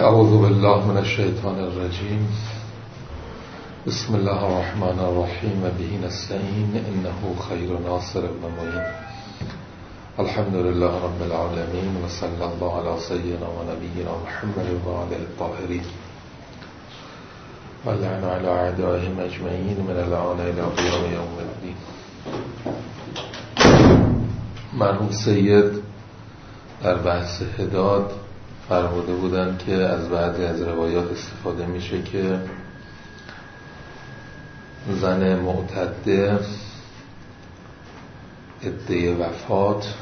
اعوذ بالله من الشیطان الرجیم. بسم الله الرحمن الرحیم و به نستعین انه خیر ناصر و معین. الحمد لله رب العالمین و صلی الله علی سیدنا و نبینا محمد و آله الطاهرین و لعن علی اعدائهم اجمعین من الآن الی قیام یوم الدین. مرحوم سید در بحث حداد فرموده بودند که از بعضی از روایات استفاده میشه که زن معتده عده وفات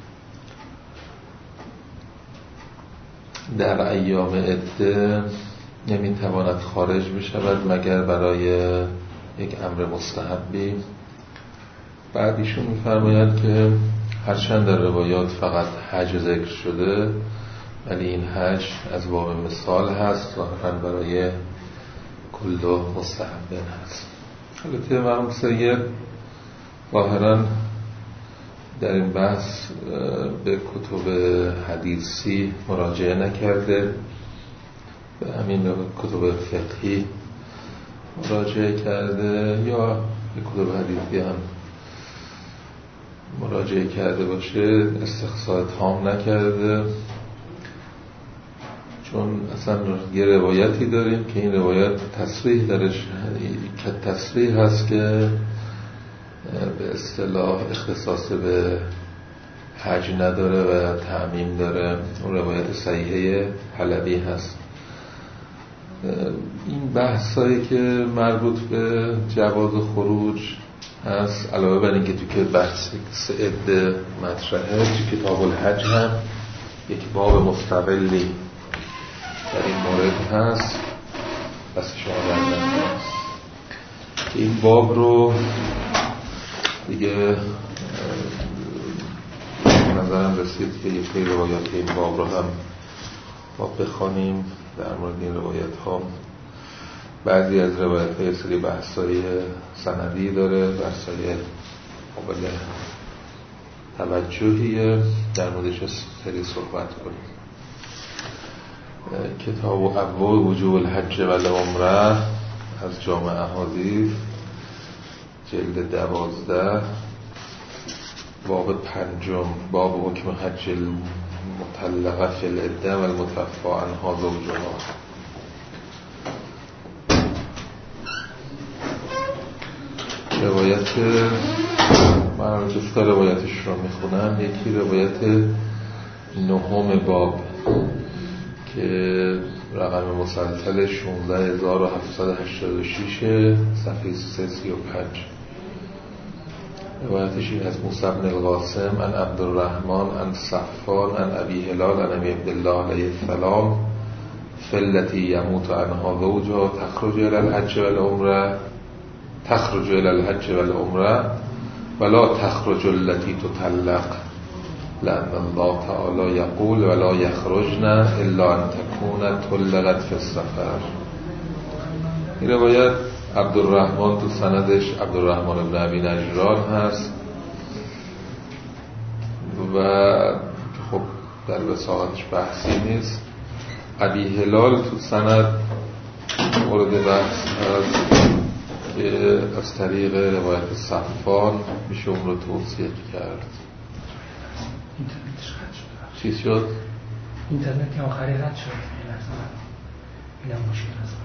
در ایام عده نمیتواند خارج بشود مگر برای یک امر مستحبی. بعد ایشون میفرماید که هرچند در روایات فقط حج ذکر شده ولی این حج از باب مثال هست ظاهراً برای کل مستحبن هست. البته مرحوم سید ظاهراً در این بحث به کتب حدیثی مراجعه نکرده، به همین کتب فقهی مراجعه کرده یا به کتب حدیثی هم مراجعه کرده باشه استقصاء تام نکرده، چون اصلا یه روایتی داریم که این روایت تصریح درش که تصریح هست که به اصطلاح اختصاص به حج نداره و تعمیم داره. اون روایت صحیحه حلبی هست. این بحثایی که مربوط به جواز خروج هست علاوه بر اینکه تو که بحث عده مطرحه تو کتاب الحج هم یک باب مستقلی در این مورد هست. بس شما در هست که این باب رو دیگه نظرم رسید که یکی روایات این باب رو هم ما بخوانیم. در مورد این روایت ها بعضی از روایت های سری بحثای سندی داره، بحثای قابل توجهیه، در موردش سری صحبت کنیم. کتاب اول وجوب الحج و العمره از جامع احادیث جلد 12 باب 5 باب حکم حج المطلقه فی العده و المتوفی عنها زوجها. روایت من جفت روایتش رو میخونم. یکی روایت 9 باب که رقم مسلسل 16786 صفحه 335. روایتش این از موسی بن القاسم عن عبدالرحمن عن صفان عن ابی هلال عن ابی عبدالله علیه السلام فلتی یموت عنها زوجها تخرج الى الحج والعمره ولا تخرج التي تطلق لأن الله تعالی یقول ولا یخرجن الا ان تكون طلقت فی السفر. این روایت عبدالرحمن تو سندش عبدالرحمن ابن ابی نجران هست و خب در وثاقتش بحثی نیست. ابی هلال تو سند مورد بحث هست که از طریق روایت صفان میشه اون رو توصیح کرد. اینترنتش قطع شد. چی شد؟ اینترنت آخری رد شد. اینم مشکل هست.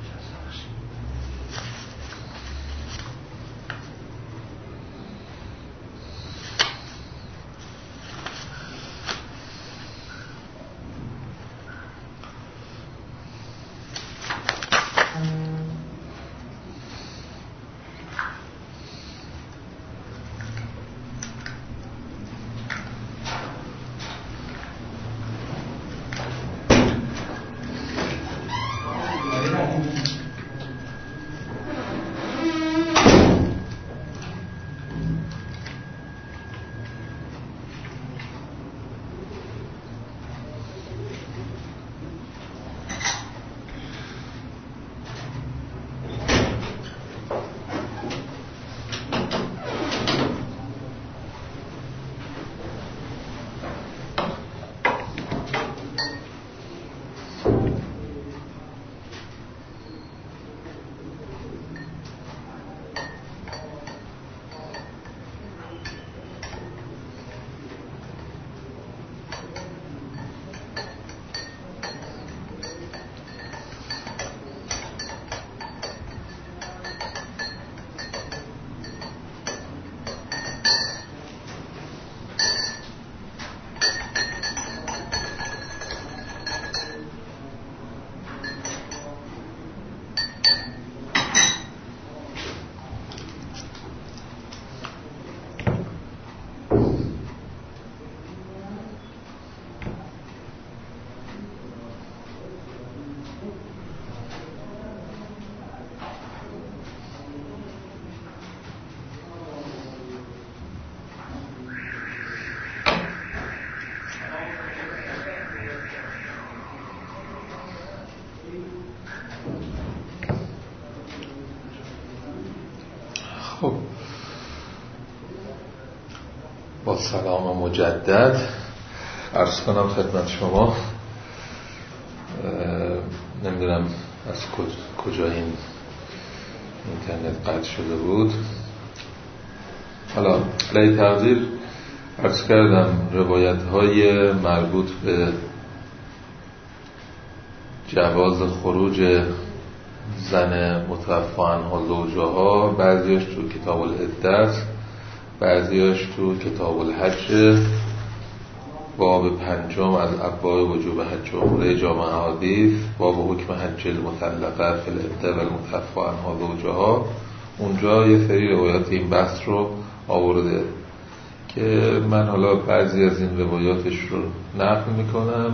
سلام مجدد عرض کنم خدمت شما. نمیدونم از کجا این اینترنت قطع شده بود. حالا علی تقدیر عرض کردم روایت های مربوط به جواز خروج زن متوفی عنها زوجها، بعضیش تو کتاب العدت، بعضیش تو کتاب الحج، باب 5 از ابواب وجوب حج و عمره جامع احادیث، باب حکم حج المطلقه فی العده و المتوفی عنها زوجها. اونجا یه سری روایات این بحث رو آورده که من حالا بعضی از این روایاتش رو نقل میکنم.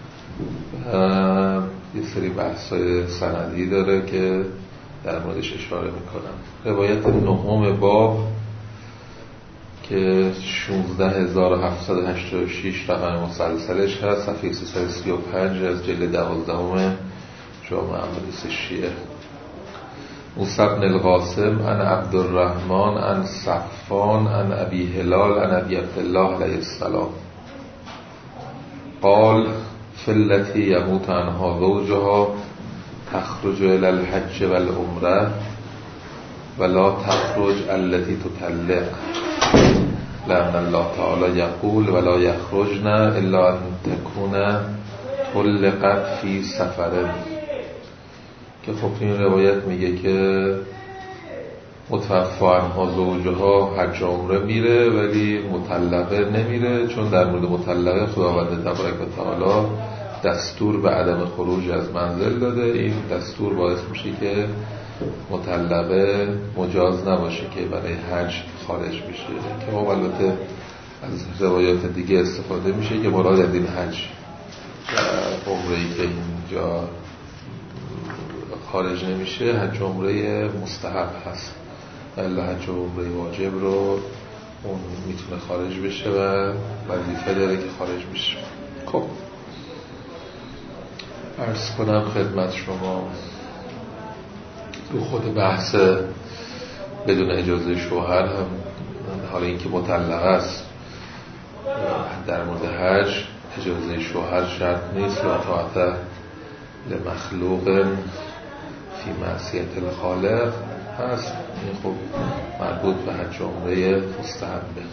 یه سری بحث‌های سندی داره که در موردش اشاره میکنم. روایت 9 باب که 16786 رقم مسلسلش هست، صفحه 335 از جلد 12 جامع احادیث شیعه. موسی بن القاسم عن عبدالرحمن عن صفوان عن ابی هلال عن ابی عبدالله علیه السلام قال فلتی یموت عنها زوجها تخرج الی الحج والعمره ولا تخرج التي تطلق لأن الله تعالی یقول ولا یخرجن الا ان تكون طلقت فی سفر. که خب این روایت میگه که متوفی عنها زوجها حج عمره میره ولی مطلقه نمیره، چون در مورد مطلقه خداوند تبارک و تعالی دستور به عدم خروج از منزل داده. این دستور باعث میشه که مطلقه مجاز نباشه که برای حج خارج بشه. که خب البته از روایات دیگه استفاده میشه که مراد از این حج عمره‌ای که اینجا خارج نمیشه حج عمره مستحب هست، الا حج عمره واجب رو اون میتونه خارج بشه و وظیفه داره که خارج بشه. خب عرض کنم خدمت شما تو خود بحث بدون اجازه شوهر هم، حالا اینکه مطلقه است در مورد حج اجازه شوهر شرط نیست، لا طاعت لمخلوق فی معصیت الخالق هست. این خب مربوط به حج عمره مستحبه.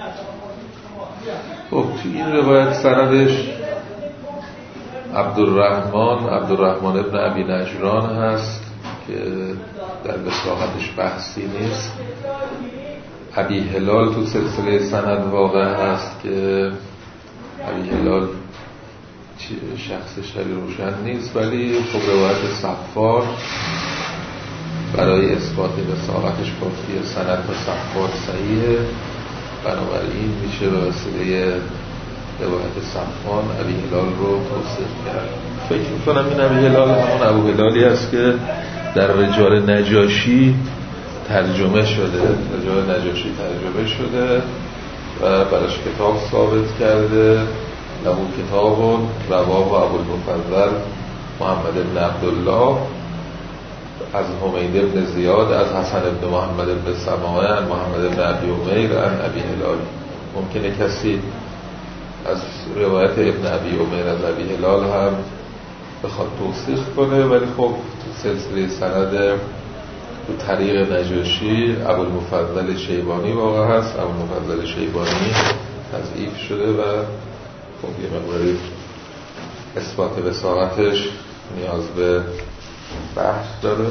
خب تو این روایت سندش عبدالرحمن ابن ابی نجران هست که در وثاقتش بحثی نیست. ابی هلال تو سلسله سند واقع هست که ابی هلال شخصش خیلی روشن نیست، ولی خب روایت صفوان برای اثبات وثاقتش کافیه. سند تا صفوان صحیحه، بنابراین میشه به وسیله روایت صفوان ابی هلال رو توصیف کرد. فکر میکنم این ابی هلال همون ابو هلالی است که در رجال نجاشی ترجمه شده، و براش کتاب ثابت کرده. له کتاب رواه ابوالمفضل محمد بن عبدالله از حمید بن زیاد از حسن بن محمد بن سماعه عن محمد بن ابی عمیر عن ابی هلال. ممکنه کسی از روایت ابن ابی عمیر از ابی هلال هم بخواد توصیح کنه، ولی خب سلسله سند تو طریق نجاشی ابوالمفضل شیبانی واقع هست. ابوالمفضل شیبانی تضعیف شده و خب یه مقداری اثبات وثاقتش نیاز به بحث داره و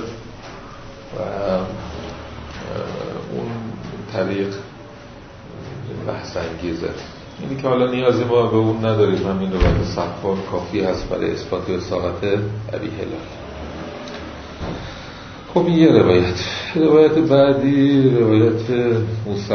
اون طریق بحث انگیزه. اینی که حالا نیازی ما به اون نداریم، همین روایت صفوان کافی هست برای اثبات وثاقت ابی هلال. خب این یه روایت بعدی روایت موسی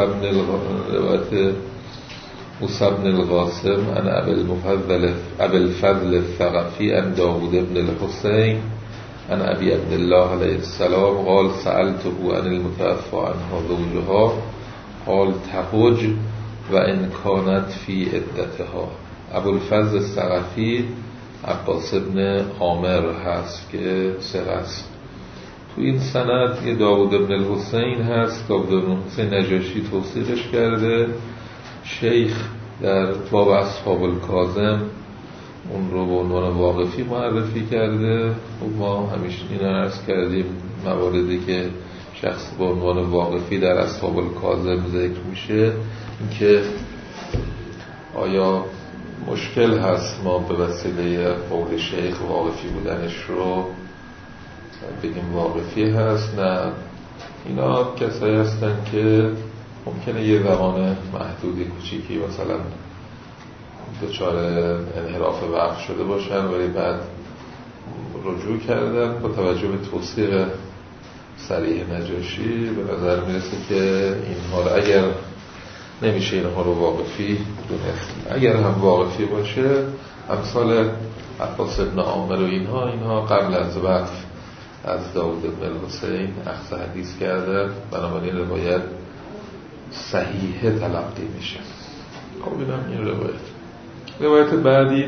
بن القاسم عن ابي الفضل الثقفي عن داود بن الحسين عن ابي عبد الله علیه السلام قال سألته عن المتوفى عنها زوجها قال تحج و ان كانت فی عدتها. ابوالفضل الثقفی عباس بن عامر هست که ثقه است. تو این سند یه داود بن الحسین هست. داود بن الحسین نجاشی توصیفش کرده، شیخ در باب اصحاب الکاظم اون رو به عنوان واقفی معرفی کرده. و ما همیشه این عرض کردیم مواردی که شخص به عنوان واقفی در اصحاب الکاظم ذکر میشه، اینکه آیا مشکل هست ما به وسیله قول شیخ واقفی بودنش رو بگیم واقفی هست؟ نه، اینا کسایی هستن که ممکنه یه زمان محدودی کوچیکی مثلا دچار انحراف وقت شده باشن ولی بعد رجوع کردن. با توجه به توصیق صریح نجاشی به نظر میرسه که اینها رو اگر نمیشه اینها رو واقفی دونست، اگر هم واقفی باشه امثال عباس ابن عامر و اینها قبل از وقف از داود بن حسین اخذ حدیث کرده، بنابراین روایت صحیحه تلقی میشه. خب اینم این روایت بعدی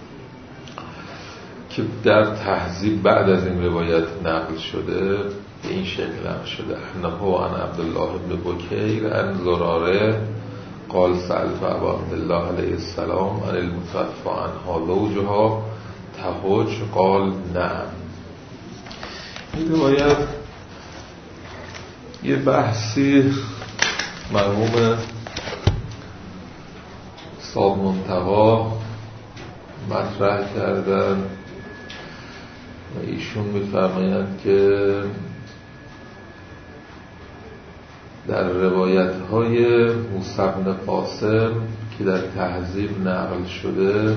که در تهذیب بعد از این روایت نقل شده به این شکل نقل شده: انه عن عبدالله بن بکیر عن زراره قال سألت ابا عبدالله علیه السلام عن المتوفى عنها زوجها تهج قال نعم. این روایت یه بحثی مرحوم صاحب منتقا مطرح کردن. ایشون می‌فرمایند که در روایت‌های موسی بن قاسم که در تهذیب نقل شده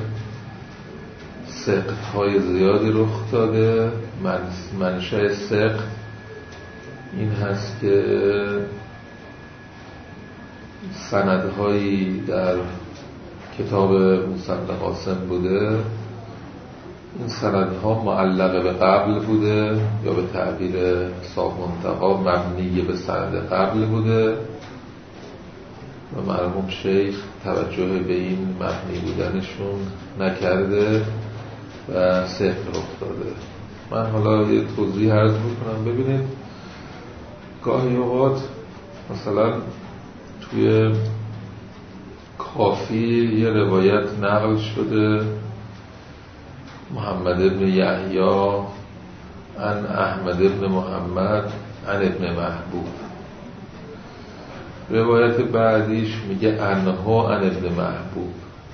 سقط‌های زیادی رخ داده. منشأ سقط این هست که سندهایی در کتاب موسی بن قاسم بوده، این سندها معلقه به قبل بوده یا به تعبیر صاحب منتقا مبنی به سند قبل بوده و مرحوم شیخ توجه به این مبنی بودنشون نکرده و سقط رخ داده. من حالا یه توضیح عرض میکنم. ببینید گاهی اوقات مثلا توی کافی یه روایت نقل شده محمد ابن یحیی عن احمد ابن محمد عن ابن محبوب، روایت بعدیش میگه انها عن ابن محبوب،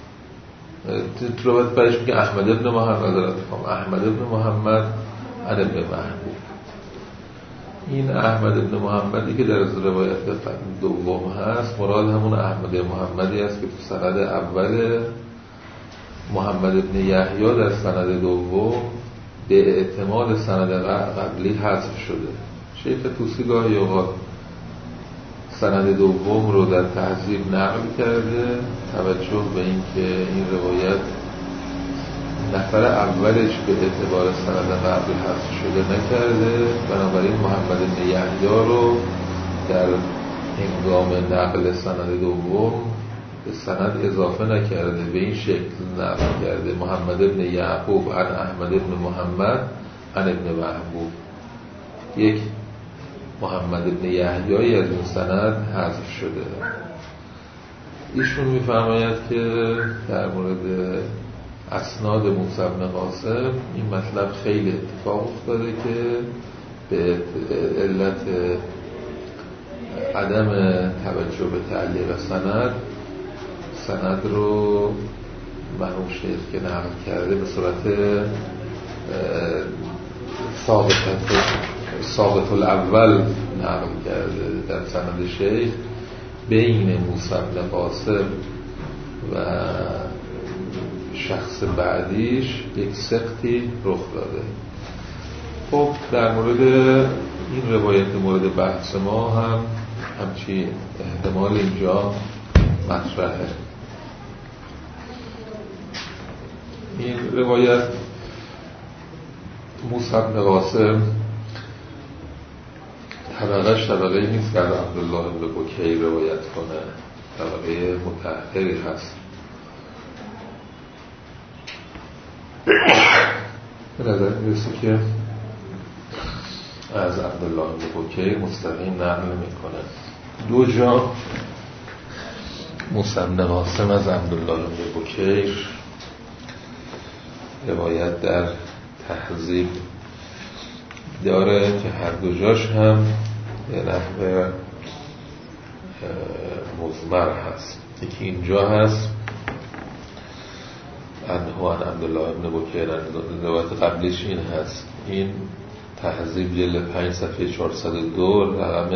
روایت بعدیش میگه احمد ابن محمد احمد ابن محمد عن ابن محبوب. این احمد ابن محمدی که در روایت دوم هست مراد همون احمد محمدی است که تو سند اول محمد ابن یحیی در سند دوم به اعتماد سند قبلی حذف شده. شیخ طوسی گاهی اوقات سند دوم رو در تهذیب نقل کرده، توجه به این که این روایت نفر اولش به اعتبار سند قبل حذف شده نکرده، بنابراین محمد بن یحیی رو در هنگام نقل سند دوم به سند اضافه نکرده، به این شکل نقل کرده: محمد بن یعقوب عن احمد بن محمد عن ابن محبوب. یک محمد بن یحیی از این سند حذف شده. ایشون می‌فرماید که در مورد اسناد موسی بن قاسم این مطلب خیلی اتفاق افتاده که به علت عدم توجه به تعلیق سند رو مرحوم شیخ که نقل کرده به صورت ثابت الاول نقل کرده در سند شیخ بین موسی بن قاسم و شخص بعدیش یک سقطی رخ داده. خب در مورد این روایت مورد بحث ما هم همچی احتمال اینجا مطرحه. این روایت موسی بن قاسم طبقه نیست که عبدالله بن بکیر روایت کنه، طبقه متأخری هست. به نظر میرسه که از عبدالله بن بکیر مستقیم نقل میکنه. دو جا موسی بن قاسم از عبدالله بن بکیر روایت در تهذیب داره که هر دو جاش هم یه نحو مضمر هست. یکی اینجا هست انهو عن عبدالله بن بکیر، روایت قبلیش این هست. این تهذیب جلد 5 صفحه 402 رقم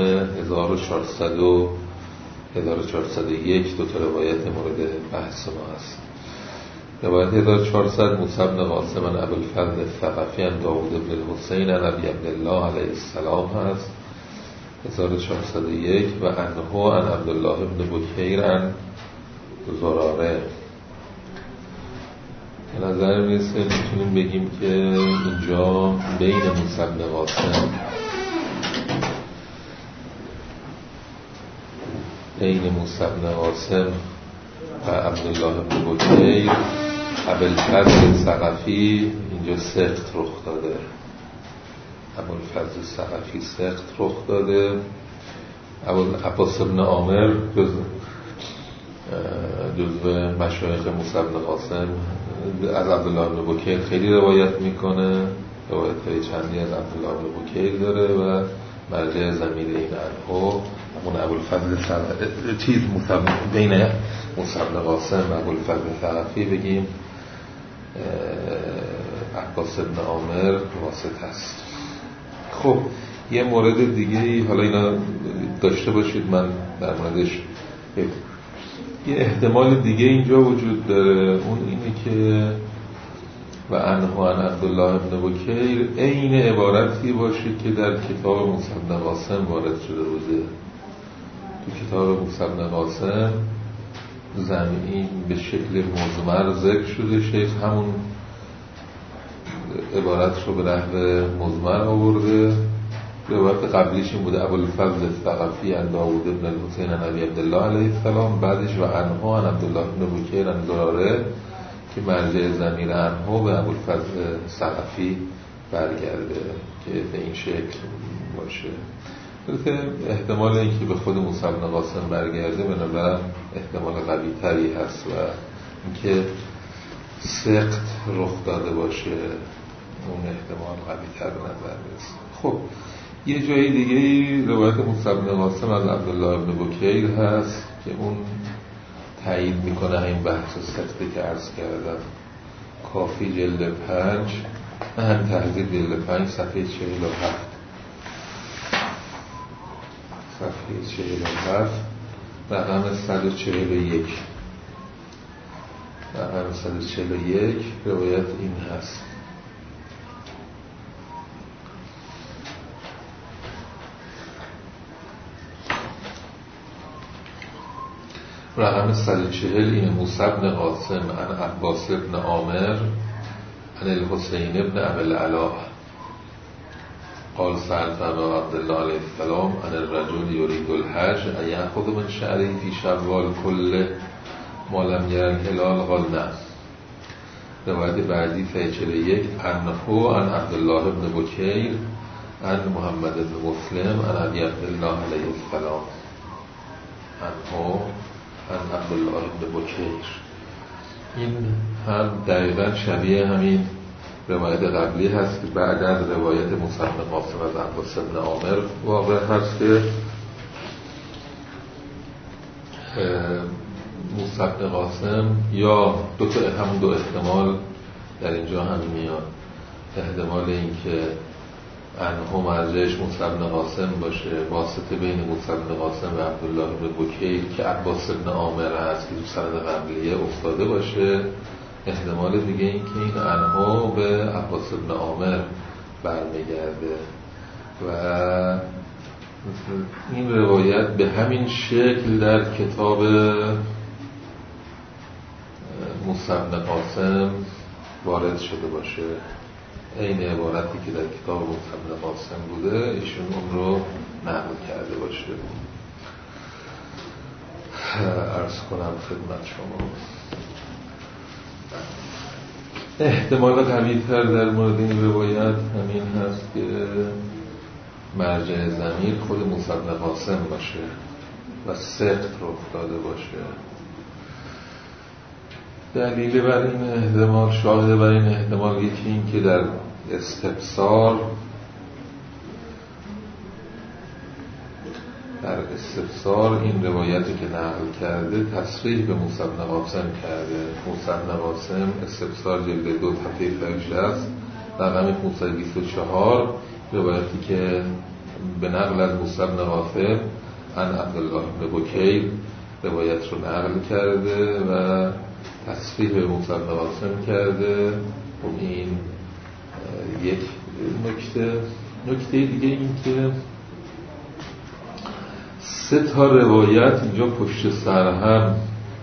1401 دو تا روایت مورد بحث ما هست. روایت 1400 موسی بن قاسم عن ابوالفضل الثقفی عن داوود بن الحسین عن ابی عبدالله علیه السلام هست 1401 و انهو عن عبدالله بن بکیر عن زراره. به نظر میرسه میتونیم بگیم که اینجا بین موسی بن قاسم و عبدالله بن بکیر ابوالفضل الثقفی اینجا سقط رخ داده. ابوالفضل الثقفی سقط رخ داده. ابوالعباس بن عامر جزو مشایخ موسی بن قاسم از عبدالله بن بکیر خیلی روایت میکنه. روایت های چندی از عبدالله بن بکیر داره و مرجع ضمیر این انهو همون ابوالفضل بین موسی بن قاسم و ابوالفضل الثقفی بگیم عباس بن عامر واسط هست. خب یه مورد دیگه حالا اینا داشته باشید من در موردش یه احتمال دیگه اینجا وجود داره، اون اینه که و انهو عن عبدالله بن بکیر عین عبارتی باشه که در کتاب موسی بن قاسم وارد شده بوده. تو کتاب موسی بن قاسم زمین به شکل مضمر ذکر شده، شیخ همون عبارت رو به نحو مضمر آورده. روایت قبلیش این بوده ابوالفضل الثقفی عن داوود بن الحسین عن ابی عبدالله علیه السلام، بعدش و انهو عن عبدالله بن بکیر عن زراره که مرجع ضمیر انهو به ابوالفضل الثقفی برگرده که به این شکل باشه. البته احتمال اینکه به خود موسی بن قاسم برگرده به نظرم احتمال قوی تری هست و اینکه سقط رخ داده باشه اون احتمال قوی تر به نظر میرسه. خب یه جای دیگه روایت موسی بن قاسم از عبدالله بن بکیر هست که اون تایید میکنه این بحث سقطی که عرض کردم. کافی جلد 5 هم تهذیب جلد 5 صفحه 47 رقم 141 روایت این هست. رقم 140 این موسی بن قاسم عن عباس بن عامر عن الحسین بن ابی العلا قال سألت ابا عبدالله علیه السلام عن الرجل یرید الحج ایأخذ من شعره فی شوال کله ما لم یر الهلال قال نه. روایت بعدی 141 انهو عن عبدالله بن بکیر عن محمد بن مسلم عن ابی عبدالله علیه السلام انهو عن عبدالله بن بکیر. این هم دقیقا شبیه همین روایت قبلی هست که بعد از روایت موسی بن قاسم از عباس بن عامر واقع هست که موسی بن قاسم یا همون دو احتمال در اینجا هم میاد. احتمال این که انهو مرجعش موسی بن قاسم باشه، واسطه بین موسی بن قاسم و عبدالله بن بکیر که عباس بن عامر هست که تو سند قبلیه افتاده باشه. احتمال دیگه این که این انهو به عباس بن عامر برمیگرده و این روایت به همین شکل در کتاب موسی بن قاسم وارد شده باشه. این عبارتی که در کتاب موسی بن قاسم بوده ایشون اون رو نقل کرده باشه. عرض کنم خدمت شما احتمال قوی‌تر در مورد این روایت همین هست که مرجع ضمیر خود موسی بن قاسم باشه و سقط رخ داده باشه. دلیل بر این احتمال، شاهد بر این احتمال، یکی این که در استفسار این روایتی که نقل کرده تصریح به موسی بن قاسم کرده. موسی بن قاسم استفسار جلد 2 صفحه 160 رقم 524 روایتی که به نقل از موسی بن قاسم عن عبدالله بن بکیر روایت رو نقل کرده و تصریح به موسی بن قاسم کرده. و این یک نکته دیگه این که 3 روایت اینجا پشت سر هم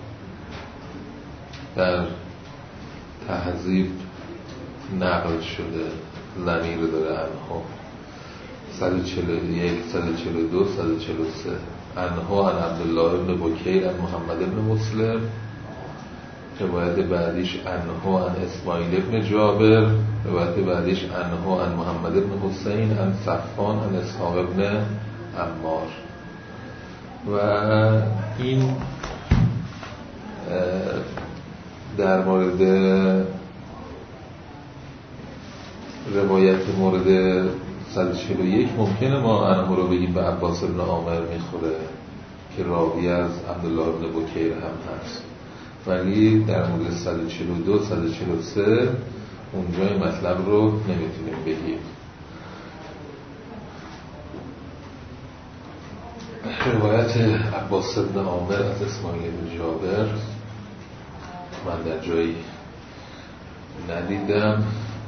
در تهذیب نقل شده، ضمیر داره عنها 141 142 143 عنها عن عبدالله بن بکیر عن محمد بن مسلم. روایت بعدیش عنها عن اسماعیل بن جابر. روایت بعدیش عنها عن محمد بن حسین عن صفوان عن اسحاق بن عمار. و این در مورد روایت مورد 141 ممکنه ما عنه رو بگیم به عباس بن عامر میخوره که راوی از عبدالله بن بکیر هم هست، ولی در مورد 142 143 اونجا این مطلب رو نمیتونیم بگیم. روایت عباس بن عامر از اسماعیل بن جابر من در جایی ندیدم.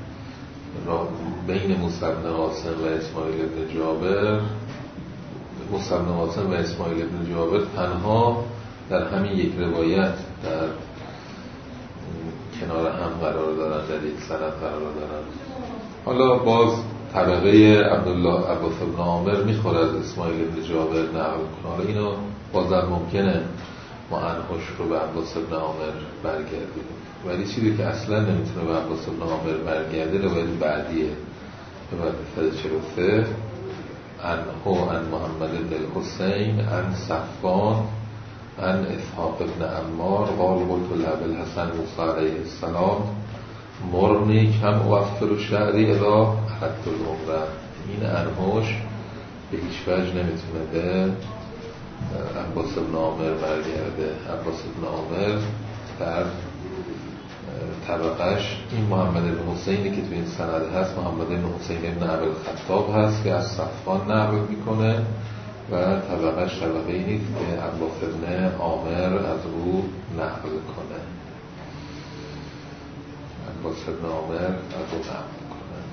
بین موسی بن قاسم و اسماعیل بن جابر، موسی بن قاسم و اسماعیل بن جابر تنها در همین یک روایت در کنار هم قرار دارن، در یک سند قرار دارن. حالا باز طبقه عباس بن عامر میخوره از اسماعیل بن جابر نقل کنه. اینو بازم ممکنه ما عنهش رو به عباس بن عامر برگردیم، ولی چیزی که اصلا نمیتونه به عباس بن عامر برگرده روایت بعدیه، روایت 143 عنه عن محمد بن الحسین عن صفوان عن اسحاق بن عمار قال قلت لأبي الحسن موسی علیه السلام مرنی کم اوفر شعری اذا اخذت العمره. این عنهش به هیچ وجه نمیتونه به عباس بن عامر برگرده. عباس بن عامر در طبقش این محمد بن حسینی که تو این سند هست محمد بن حسین بن ابوالخطاب هست که از صفوان نقل میکنه و طبقش طبقه ای نیست که عباس بن عامر از او نقل کنه. عباس بن عامر از او نقل کنه.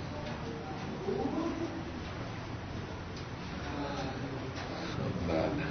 بله.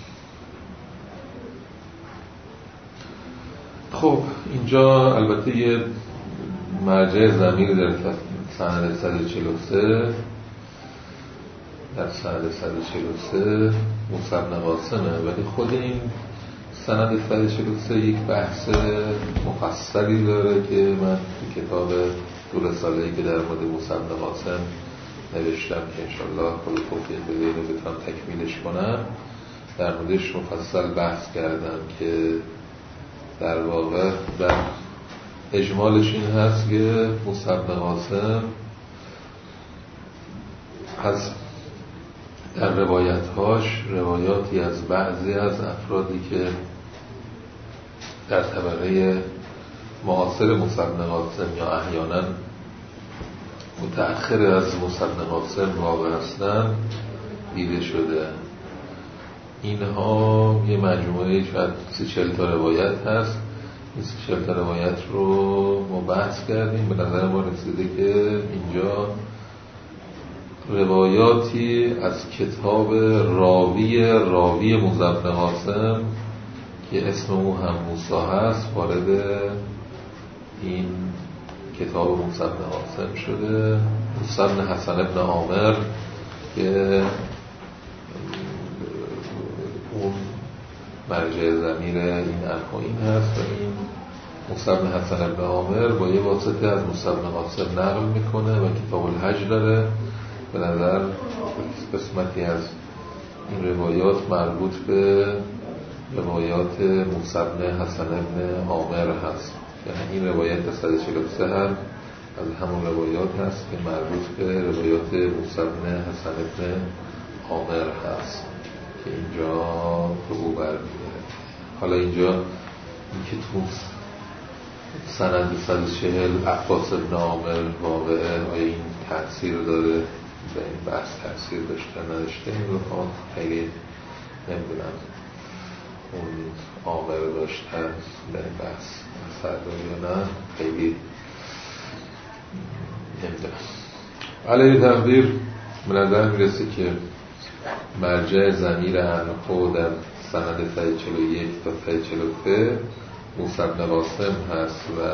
خب اینجا البته یه مرجع ضمیر در سند 143 در سند 143 موسی بن قاسمه، ولی خود این سند 143 یک بحث مفصلی داره که من تو کتاب دو رساله‌ای که در مورد موسی بن قاسم نوشتم که انشالله خود توفیق بده اینو بتونم تکمیلش کنم، در موردش مفصل بحث کردم که در واقع در اجمالش این هست که موسی بن قاسم از در روایاتی از بعضی از افرادی که در طبقه معاصر موسی بن قاسم یا احیانا متأخر از موسی بن قاسم واقع هستند دیده شده. اینها یه مجموعه شاید 30-40 تا روایت هست. این 30-40 تا روایت رو ما بحث کردیم، به نظر ما رسیده که اینجا روایاتی از کتاب راوی موسی بن قاسم که اسم او هم موسی هست وارد این کتاب موسی بن قاسم شده. موسی بن حسن بن عامر که اون مرجع ضمیر این این هست و این موسی بن حسن بن عامر با یه واسطه از موسی بن قاسم نقل میکنه و کتاب الحج داره. به نظر قسمتی از این روایات مربوط به روایات موسی بن حسن بن عامر هست. یعنی این روایت 143 هم از همون روایات هست که مربوط به روایات موسی بن حسن بن عامر هست که اینجا رو او برمیده. حالا اینجا این که تو سند 140 عباس بن عامر واقعه آیا این تأثیر داره به این بحث تأثیر داشته نداشته، این رو خیلی نمیدونم اون عامر داشتن به این بحث اثر داره یا نه، خیلی نمیدونم. علیه تقدیر به نظر میرسه که مرجع ضمیر عنه در سند 141 تا 143 موسی بن قاسم هست و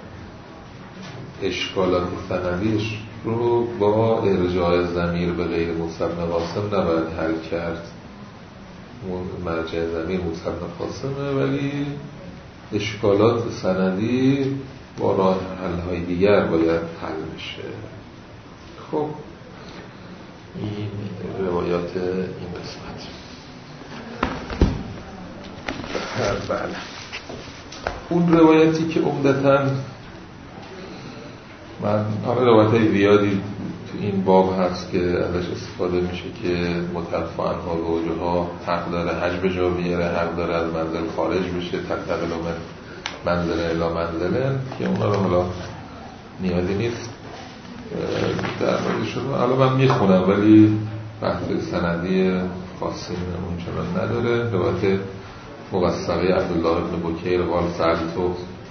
اشکالات سندیش رو با ارجاع ضمیر به غیر موسی بن قاسم نباید حل کرد. مرجع ضمیر موسی بن قاسمه ولی اشکالات سندی با راه حل‌های دیگر باید حل بشه. خب این روایات این قسمت. بله اون روایتی که عمدتاً من روایت‌های زیادی تو این باب هست که ازش استفاده میشه که متوفی عنها زوجها حق داره حج به جا بیاره، حق داره از منزل خارج بشه، تنتقل من منزل الی منزلن، که اونا رو حالا نیازی نیست در موردشون الان من میخونم ولی بحث سندی خاصی اونچنان نداره. روایت موثقه عبدالله بن بکیر قال سألت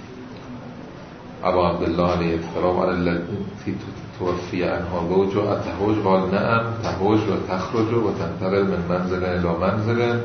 ابا عبدالله علیه السلام علی التي توفی عنها زوجها اتحج قال نعم تحج و تخرج و تنتقل من منزل الی منزل،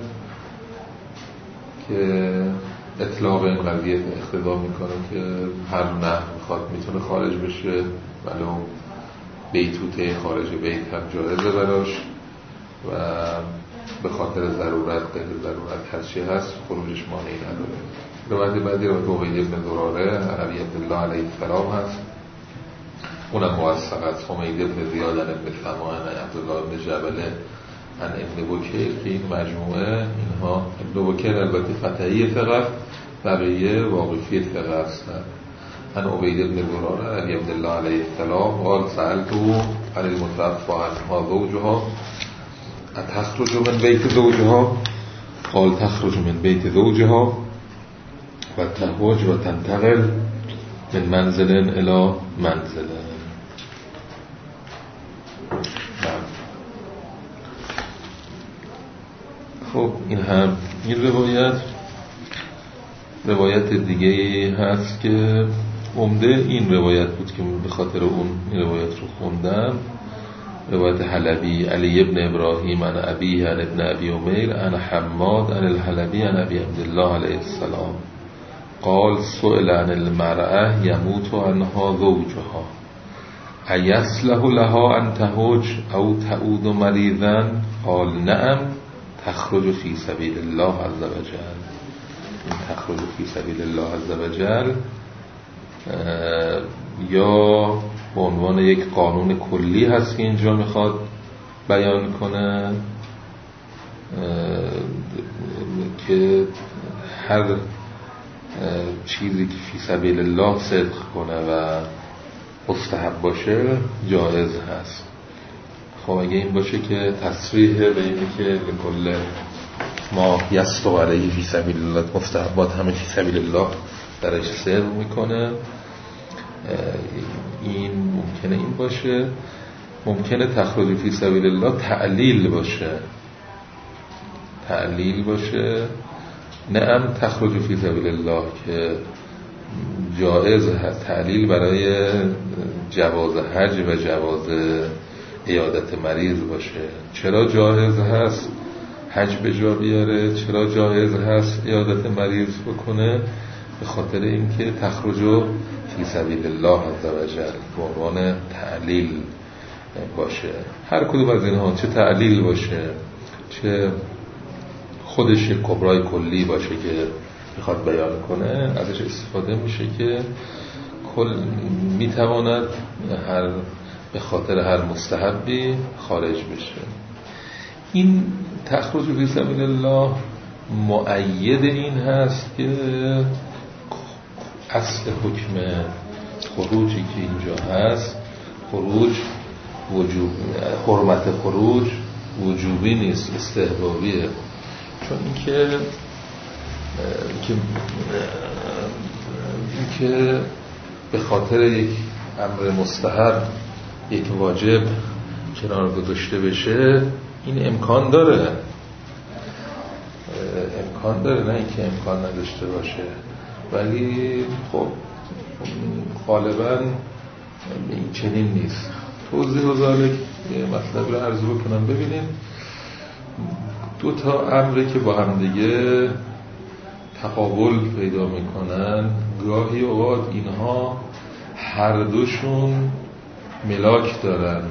که اطلاق این قضیه اقتضا میکنه که هر نه میخواد میتونه خارج بشه، ولو بیتوته خارج بیت هم جایزه براش و به خاطر ضرورت غیر ضرورت هرچی هست خروجش مانعی نداره. روایت بعدی روایت عبید بن زراره عن ابی عبدالله علیه السلام هست، اونم موثق است. حمید بن زیاد عن ابن سمان عن عبدالله بن جبل عن ابن بکیر، که این مجموعه اینها ابن بکیر البته فتحی ثقه بقیه واقفی ثقه هستند. عن عبید بن زراره عن ابی عبدالله علیه السلام قال سألته عن المتوفی عنها زوجها اتخرج من بیت زوجها قال تخرج من بیت زوجها و تحوج و تنتقل من منزل الی منزل. خب این هم این روایت دیگه هست که عمده این روایت بود که به خاطر اون این روایت رو خوندم. روایت حلبی علی ابن ابراهیم عن ابیه عن ابن ابی امیر عن حماد عن الحلبی عن ابی عبدالله علیه السلام قال سئل عن المرأة يموت عنها زوجها ایصلح لها ان تحج او تعود مریضا قال نعم تخرج فی سبیل الله عز وجل. تخرج فی سبیل الله عز وجل یا به عنوان یک قانون کلی هست که اینجا میخواد بیان کنه که هر چیزی که فی سبیل الله صدق کنه و مستحب باشه جایز هست. خب اگه این باشه که تصریح به اینه که لکل ما یستو علیه فی سبیل الله مستحبات همه فی سبیل الله درش صدق میکنه، این ممکنه این باشه. ممکنه تخرج فی سبیل الله تعلیل باشه نعم تخرج فی سبیل الله که جایز هست. تعلیل برای جواز حج و جواز عیادت مریض باشه. چرا جایز هست حج به جا بیاره، چرا جایز هست عیادت مریض بکنه؟ به خاطر اینکه تخرج فی سبیل الله عز وجل به عنوان تعلیل باشه. هر کدوم از اینها چه تعلیل باشه چه خودش کبرای کلی باشه که میخواد بیان کنه، ازش استفاده میشه که کل میتواند به خاطر هر مستحبی خارج بشه. این تخرج فی سبیل الله مؤید این هست که اصل حکم خروجی که اینجا هست، خروج وجوب، حرمت خروج وجوبی نیست، استحبابیه. چون اینکه به خاطر یک امر مستحب یک واجب کنار گذاشته بشه، این امکان داره، نه اینکه امکان نداشته باشه، ولی خب غالبا این چنین نیست. توضیح و ذالک یه مطلب رو عرض بکنم. ببینید دو تا امری که با هم دیگه تقابل پیدا میکنن، گاهی اوقات اینها هر دوشون ملاک دارن.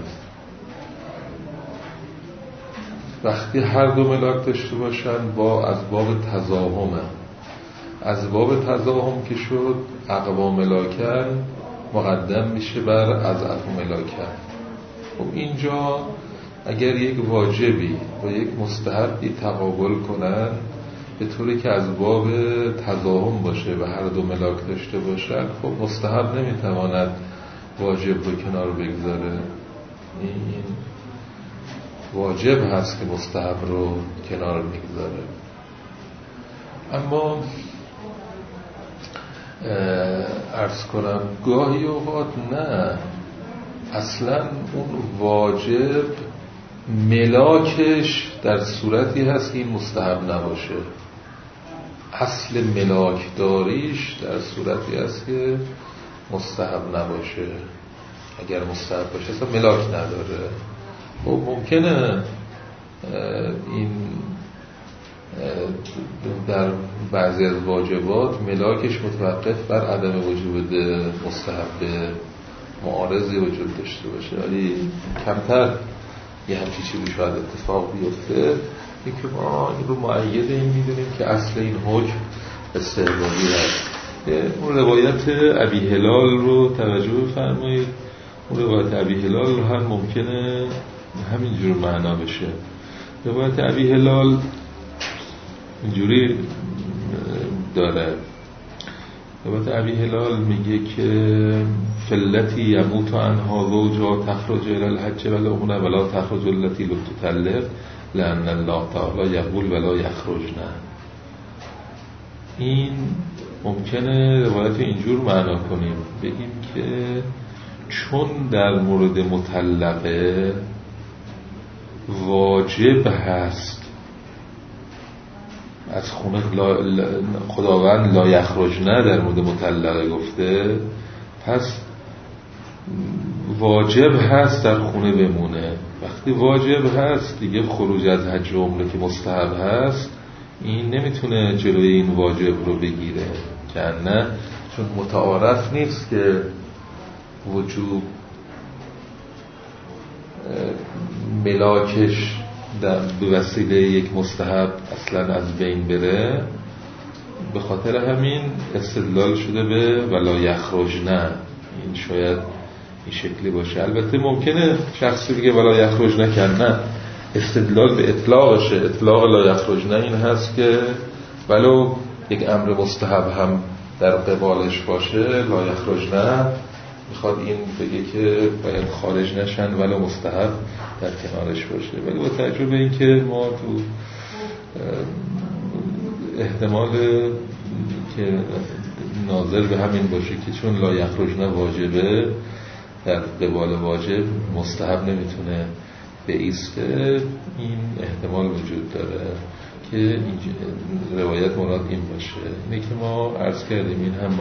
وقتی هر دو ملاک داشته باشن از باب تضاهمه. از باب تضاهم که شد اقوا ملاکن مقدم میشه بر از اقوا ملاکن. خب اینجا اگر یک واجبی و یک مستحبی تقابل کنن به طوری که از باب تضاهم باشه و هر دو ملاک داشته باشن، خب مستحب نمیتواند واجب رو کنار بگذاره. این واجب هست که مستحب رو کنار میگذاره. اما عرض کنم گاهی اوقات نه، اصلا اون واجب ملاکش در صورتی هست که این مستحب نباشه. اصل ملاک داریش در صورتی هست که مستحب نباشه. اگر مستحب باشه اصلا ملاک نداره. خب ممکنه این در بعضی از واجبات ملاکش متوقف بر عدم وجود مستحب معارضی وجود داشته باشه، ولی کمتر یه همچی چیزی شاید اتفاق بیفته. این که ما این رو مؤید این میدونیم که اصل این حکم استحبابی هست. اون روایت ابی هلال رو توجه بفرمایید. اون روایت ابی هلال رو هم ممکنه همینجور معنا بشه. روایت ابی هلال اینجوری داره. روایت ابی هلال میگه که فلتی یموت عنها زوجها تخرج الى الحج ولا تخرج التي لم تطلق لان الله تعالی یقول ولا یخرجن. این ممکنه روایت اینجور معنا کنیم، بگیم که چون در مورد مطلقه واجب هست از خونه خداوند لا یخرجن در مورد مطلقه گفته، پس واجب هست در خونه بمونه. وقتی واجب هست دیگه خروج از حج و عمره که مستحب هست، این نمیتونه جلوی این واجب رو بگیره، که نه، چون متعارف نیست که وجوب ملاکش به وسیله یک مستحب اصلا از بین بره. به خاطر همین استدلال شده به ولا یخرجن. این شاید این شکلی باشه. البته ممکنه شخصی بگه ولا یخرجن کنه، استدلال به اطلاقشه. اطلاق لا یخرجن این هست که ولو یک امر مستحب هم در قبالش باشه لا یخرجن، میخواد این بگه که باید خارج نشن ولو مستحب در کنارش باشه. ولی با توجه به این که ما تو احتمال که ناظر به همین باشه که چون لا یخرجن واجبه، در قبال واجب مستحب نمیتونه بایسته، این احتمال وجود داره که این روایت مراد این باشه. اینه که ما عرض کردیم این هم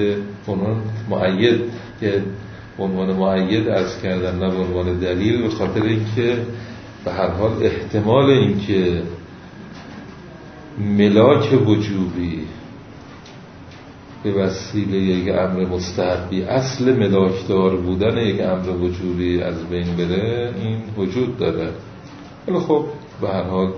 مؤید که عنوان مؤید عرض کردن، نه عنوان دلیل، به خاطر اینکه به هر حال احتمال اینکه ملاک وجوبی به وسیله یک امر مستحبی اصل ملاکدار بودن یک امر وجوبی از بین بره، این وجود داره. ولی خب به هر حال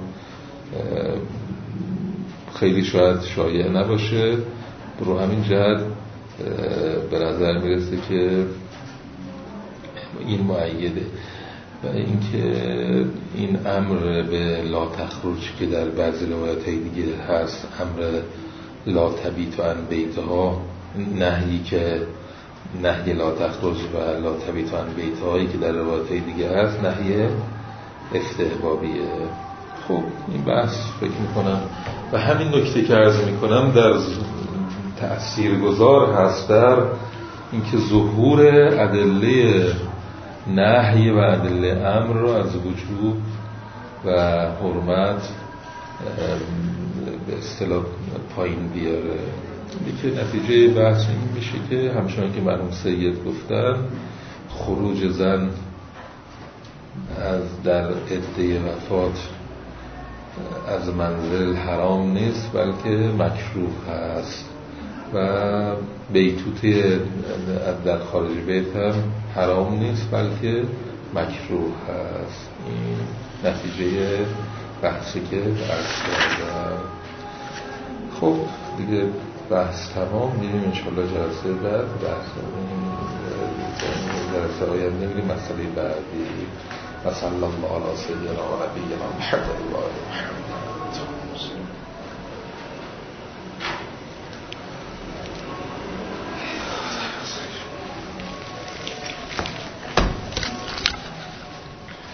خیلی شاید شایع نباشه. رو همین جهت به نظر میرسه که این مؤیده. و اینکه این امر به لا تخرج که در بعضی روایت‌های دیگه هست، امر لا تبیت عن بیتها، نهی که نهی لا تخرج و لا تبیت عن بیتهایی که در روایت‌های دیگه هست نهی استحبابیه. خب این بحث فکر میکنم و همین نکته که عرض میکنم در تأثیرگذار هست در اینکه ظهور ادله نهی و ادله امر رو از وجوب و حرمت به اصطلاح پایین بیاره. که نتیجه بحث این میشه که همچنان که مرحوم سید گفتن خروج زن از در عده وفات از منزل حرام نیست بلکه مکروه هست و بیتوته در خارج بیت هم حرام نیست بلکه مکروه هست. این نتیجه بحثی که عرض کردم. خب دیگه بحث تمام. میریم انشاءالله جلسه بعد جلسه آینده میریم مسئله بعدی. و صلی الله علی سیدنا و نبینا محمد و آله محمد.